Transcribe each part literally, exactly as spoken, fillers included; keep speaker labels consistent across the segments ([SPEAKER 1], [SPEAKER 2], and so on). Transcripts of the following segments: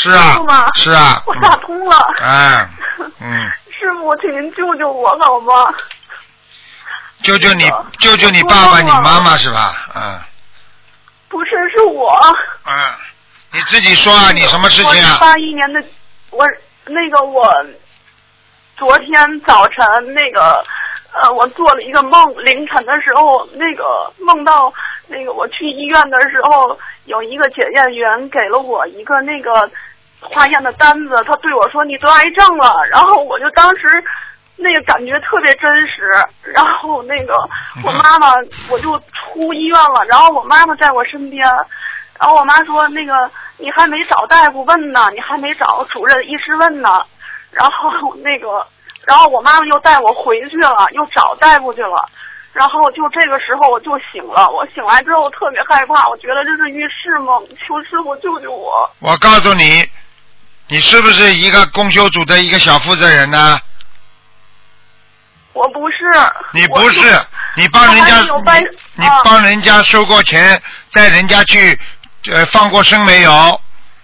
[SPEAKER 1] 是啊，是啊，
[SPEAKER 2] 我打通了。
[SPEAKER 1] 哎，嗯。
[SPEAKER 2] 师傅，请您救救我好吗？
[SPEAKER 1] 救救你，救救你爸爸、你妈妈是吧？嗯。
[SPEAKER 2] 不是，是我。
[SPEAKER 1] 嗯，你自己说啊，你什么事情啊？
[SPEAKER 2] 八一年的，我那个我昨天早晨那个呃，我做了一个梦，凌晨的时候那个梦到那个我去医院的时候，有一个检验员给了我一个那个化验的单子，他对我说你得癌症了，然后我就当时那个感觉特别真实，然后那个我妈妈我就出医院了，然后我妈妈在我身边，然后我妈说那个你还没找大夫问呢，你还没找主任医师问呢，然后那个然后我妈妈又带我回去了，又找大夫去了，然后就这个时候我就醒了，我醒来之后特别害怕，我觉得这是预示梦，求师傅救救我。
[SPEAKER 1] 我告诉你，你是不是一个公修组的一个小负责人呢？
[SPEAKER 2] 我不是。
[SPEAKER 1] 你不是，你帮人家，你, 你帮人家收过钱，带人家去呃放过生没有？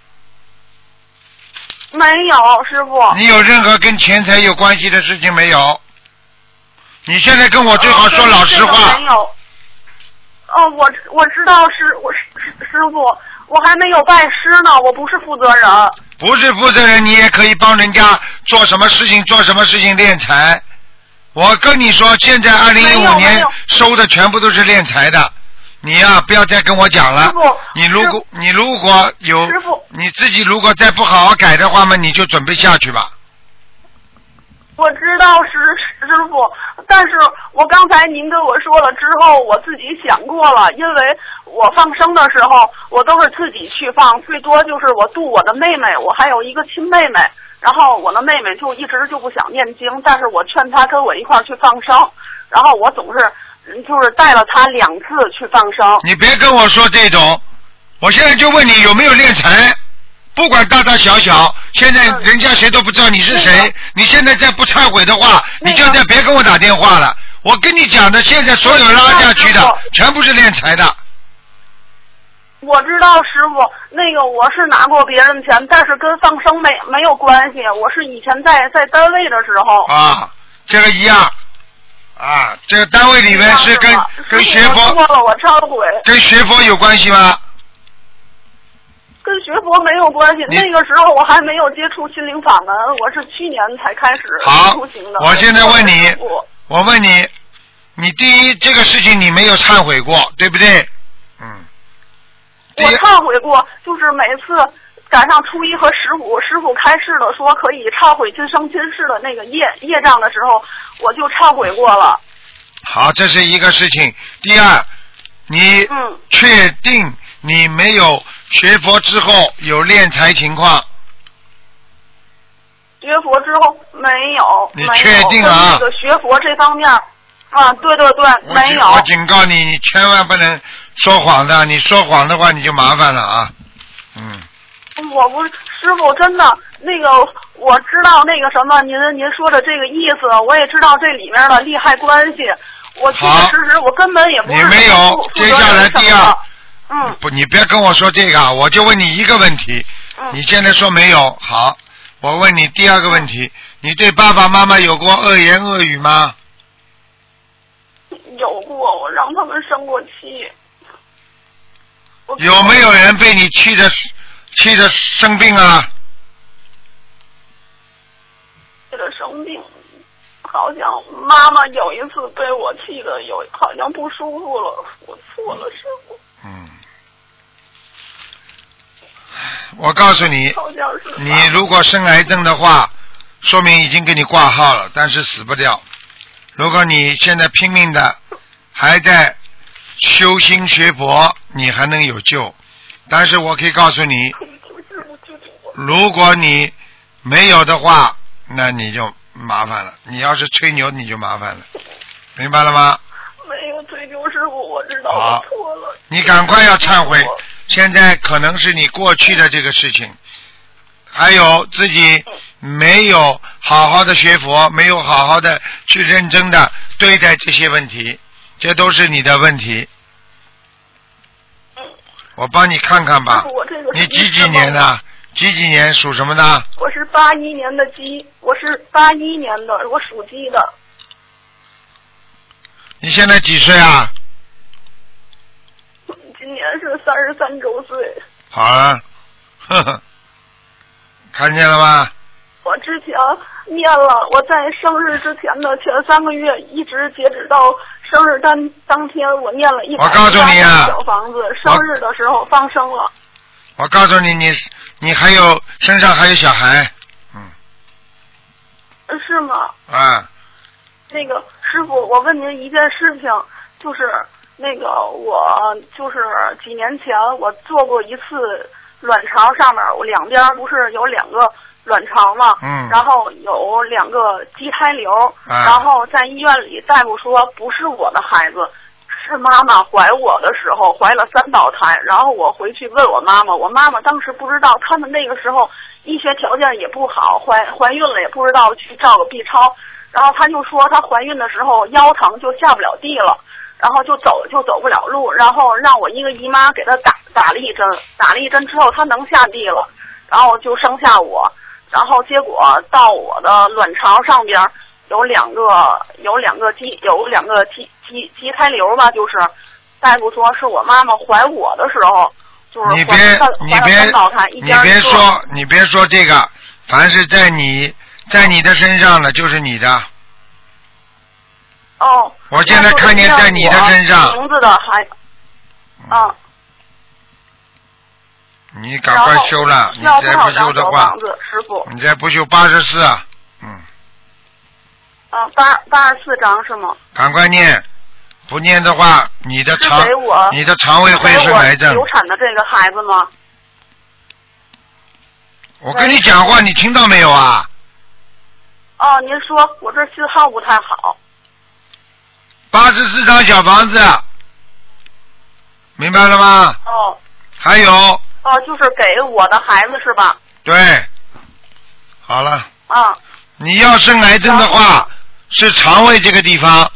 [SPEAKER 2] 没有，师傅。
[SPEAKER 1] 你有任何跟钱财有关系的事情没有？你现在跟我最好说老实话。
[SPEAKER 2] 没有。哦，我我知道师我师师傅，我还没有拜师呢，我不是负责人。
[SPEAKER 1] 不是负责人，你也可以帮人家做什么事情，做什么事情敛财。我跟你说，现在二零一五年收的全部都是敛财的，你呀、啊、不要再跟我讲了。你如果你如果有你自己如果再不好好改的话嘛，你就准备下去吧。
[SPEAKER 2] 我知道师师傅，但是我刚才您跟我说了之后，我自己想过了，因为我放生的时候我都是自己去放，最多就是我度我的妹妹，我还有一个亲妹妹，然后我的妹妹就一直就不想念经，但是我劝她跟我一块儿去放生，然后我总是就是带了她两次去放生。
[SPEAKER 1] 你别跟我说这种，我现在就问你有没有敛财，不管大大小小，现在人家谁都不知道你是谁、嗯、你现在再不忏悔的话、那个、你就再别跟我打电话了。我跟你讲的，现在所有拉下去的全部是敛财的。
[SPEAKER 2] 我知道师傅，那个我是拿过别人钱，但是跟放生没没有关系。我是以前在在单位的时候。
[SPEAKER 1] 啊，这个一样。啊，这个单位里面是跟跟学佛。
[SPEAKER 2] 我错了，我忏悔。
[SPEAKER 1] 跟学佛有关系吗？
[SPEAKER 2] 跟学佛没有关系。那个时候我还没有接触心灵法门，我是去年才开始出行的。
[SPEAKER 1] 好，我现在问你，我问你，你第一这个事情你没有忏悔过，对不对？嗯。
[SPEAKER 2] 我忏悔过，就是每次赶上初一和十五，师傅开示的说可以忏悔今生今世的那个业业障的时候，我就忏悔过了。
[SPEAKER 1] 好，这是一个事情。第二，你确定你没有学佛之后有敛财情况？
[SPEAKER 2] 学佛之后没有。
[SPEAKER 1] 你确定啊？
[SPEAKER 2] 这个学佛这方面啊，对对对，没有。
[SPEAKER 1] 我警告你，你千万不能说谎的，你说谎的话你就麻烦了啊。嗯。
[SPEAKER 2] 我不是师傅，真的那个我知道那个什么，您您说的这个意思，我也知道这里面的利害关系。我确确实实我根本也不是。
[SPEAKER 1] 你没有。接下来第二。
[SPEAKER 2] 嗯。
[SPEAKER 1] 不，你别跟我说这个，我就问你一个问题。嗯。你现在说没有，好，我问你第二个问题，你对爸爸妈妈有过恶言恶语吗？
[SPEAKER 2] 有过，我让他们生过气。
[SPEAKER 1] 有没有人被你气的气的生病啊？
[SPEAKER 2] 气的生病，好像妈妈有一次被我气的有好像不舒服了，我错了，师傅。
[SPEAKER 1] 嗯。我告诉你，你如果生癌症的话，说明已经给你挂号了，但是死不掉。如果你现在拼命的还在修心学佛，你还能有救。但是我可以告诉你，如果你没有的话，那你就麻烦了。你要是吹牛，你就麻烦了，明白了吗？
[SPEAKER 2] 没有吹牛，师傅，我知道我错了。
[SPEAKER 1] 你赶快要忏悔，现在可能是你过去的这个事情，还有自己没有好好的学佛，没有好好的去认真的对待这些问题，这都是你的问题。我帮你看看吧。你几几年的？ 几几年属什么的？
[SPEAKER 2] 我是八一年的鸡，我是八一年的，我属鸡的。
[SPEAKER 1] 你现在几岁啊？
[SPEAKER 2] 今年是三十三周岁。
[SPEAKER 1] 好了，呵呵，看见了吗？
[SPEAKER 2] 我之前念了，我在生日之前的前三个月，一直截止到生日当当天，我念了一百
[SPEAKER 1] 我告诉你啊，
[SPEAKER 2] 小房子，生日的时候放生了。
[SPEAKER 1] 我告诉你，你你还有身上还有小孩，嗯。
[SPEAKER 2] 是吗？
[SPEAKER 1] 啊。
[SPEAKER 2] 那个师傅，我问您一件事情，就是那个我就是几年前我做过一次卵巢上面，我两边不是有两个卵巢嘛，
[SPEAKER 1] 嗯，
[SPEAKER 2] 然后有两个畸胎瘤，
[SPEAKER 1] 啊、
[SPEAKER 2] 然后在医院里大夫说不是我的孩子，是妈妈怀我的时候怀了三胞胎，然后我回去问我妈妈，我妈妈当时不知道，他们那个时候医学条件也不好，怀怀孕了也不知道去照个 B 超，然后她就说她怀孕的时候腰疼就下不了地了，然后就走就走不了路，然后让我一个姨妈给她打打了一针，打了一针之后她能下地了，然后就生下我。然后结果到我的卵巢上边有两个有两个畸有两个畸畸畸胎瘤吧，就是大夫说是我妈妈怀我的时候，就是
[SPEAKER 1] 你别你别你别说你别说这个，凡是在你在你的身上的就是你的。
[SPEAKER 2] 哦。
[SPEAKER 1] 我现在看见在你的身上。
[SPEAKER 2] 名字的还啊。
[SPEAKER 1] 你赶快修了，你再不修的话，
[SPEAKER 2] 师傅，
[SPEAKER 1] 你再不修八十四，嗯。
[SPEAKER 2] 啊，八八十四章是吗？
[SPEAKER 1] 赶快念，不念的话，你的肠，你的肠胃会生癌症。
[SPEAKER 2] 流产的这个孩子吗？
[SPEAKER 1] 我跟你讲话，你听到没有啊？
[SPEAKER 2] 哦，您说，我这信号不太好。
[SPEAKER 1] 八十四张小房子，明白了吗？
[SPEAKER 2] 哦。
[SPEAKER 1] 还有。
[SPEAKER 2] 哦，就是给我的孩子是吧？
[SPEAKER 1] 对，好了。
[SPEAKER 2] 啊。
[SPEAKER 1] 你要生癌症的话，是肠胃这个地方。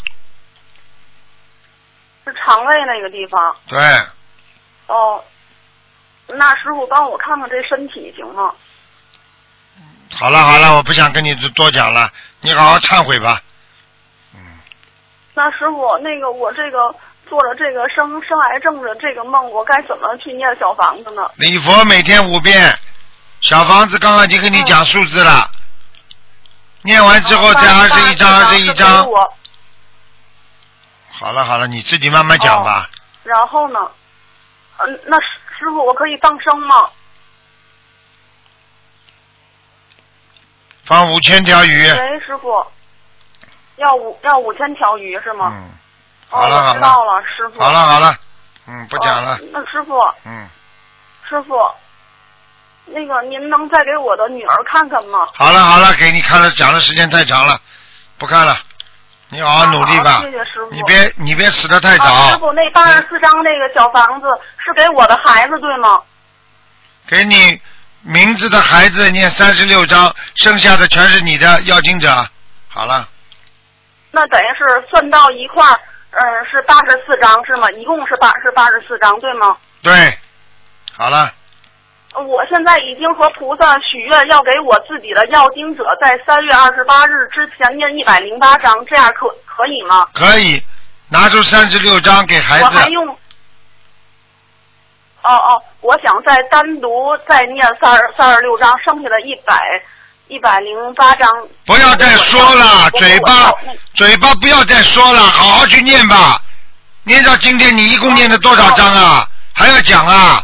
[SPEAKER 2] 是肠胃那个地方。
[SPEAKER 1] 对。
[SPEAKER 2] 哦，那师傅帮我看看这身体行吗？
[SPEAKER 1] 好了好了，我不想跟你多讲了，你好好忏悔吧。
[SPEAKER 2] 嗯。那师傅，那个我这个。做了这个生生癌症的这个梦，我该怎么去念小房子呢？
[SPEAKER 1] 礼佛每天五遍，小房子刚刚已经跟你讲数字了，嗯、念完之后再二十一张，二十一张。好了好了，你自己慢慢讲吧。
[SPEAKER 2] 哦、然后呢？嗯，那师傅，我可以放生吗？
[SPEAKER 1] 放五千条鱼。
[SPEAKER 2] 喂，师傅，要五要五千条鱼是吗？
[SPEAKER 1] 嗯。好了好了，
[SPEAKER 2] 哦、知道了，师傅。
[SPEAKER 1] 好了好了，嗯，不讲了。
[SPEAKER 2] 哦、那师傅。
[SPEAKER 1] 嗯。
[SPEAKER 2] 师傅，那个您能再给我的女儿看看吗？
[SPEAKER 1] 好了好了，给你看了，讲的时间太长了，不看了。你好好努力吧。
[SPEAKER 2] 好谢谢师傅。
[SPEAKER 1] 你别你别死得太早。
[SPEAKER 2] 啊、师傅，那八十四张那个小房子是给我的孩子对吗？
[SPEAKER 1] 给你名字的孩子念三十六章，剩下的全是你的要经者。好了。
[SPEAKER 2] 那等于是算到一块儿。嗯，是八十四张是吗？一共是八是八十四张对吗？
[SPEAKER 1] 对，好了。
[SPEAKER 2] 我现在已经和菩萨许愿，要给我自己的要经者在三月二十八日之前念一百零八张，这样可可以吗？
[SPEAKER 1] 可以，拿出三十六张给孩子。
[SPEAKER 2] 我还用。哦哦，我想再单独再念三十三十六张，剩下的一百。一百零八章。
[SPEAKER 1] 不要再说了，嘴巴嘴巴不要再说了，好好去念吧。念到今天，你一共念了多少章啊？还要讲啊？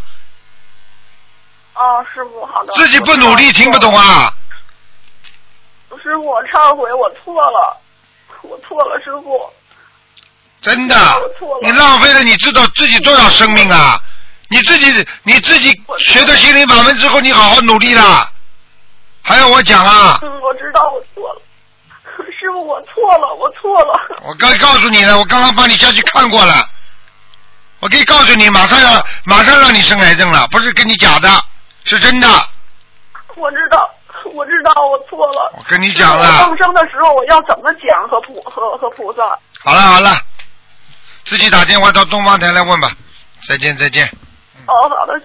[SPEAKER 2] 哦，师傅，好的。
[SPEAKER 1] 自己不努力，听不懂啊？
[SPEAKER 2] 师傅，我忏悔，我错了，我错了，师傅。
[SPEAKER 1] 真的，你浪费了你知道自己多少生命啊？你自己你自己学的心灵法门之后，你好好努力了。还要我讲啊？
[SPEAKER 2] 嗯，我知道我错了，师傅，我错了，我错了。
[SPEAKER 1] 我刚告诉你了，我刚刚帮你下去看过了，我可以告诉你，马上要马上让你生癌症了，不是跟你假的，是真的。
[SPEAKER 2] 我知道，我知道我错了。
[SPEAKER 1] 我跟你讲了。
[SPEAKER 2] 放生的时候我要怎么讲和菩和和菩萨？
[SPEAKER 1] 好了好了，自己打电话到东方台来问吧。再见再见。
[SPEAKER 2] 哦，好的。